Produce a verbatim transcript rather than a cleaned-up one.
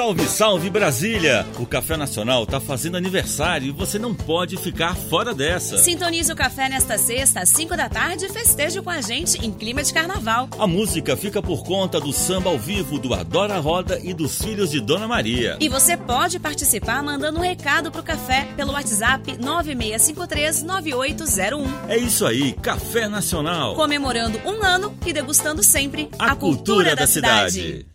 Salve, salve Brasília! O Café Nacional tá fazendo aniversário e você não pode ficar fora dessa. Sintonize o café nesta sexta às cinco da tarde e festeje com a gente em clima de carnaval. A música fica por conta do samba ao vivo do Adora Roda e dos Filhos de Dona Maria. E você pode participar mandando um recado pro café pelo WhatsApp nove seis cinco três nove oito zero um. É isso aí, Café Nacional. Comemorando um ano e degustando sempre a, a cultura, cultura da, da cidade. cidade.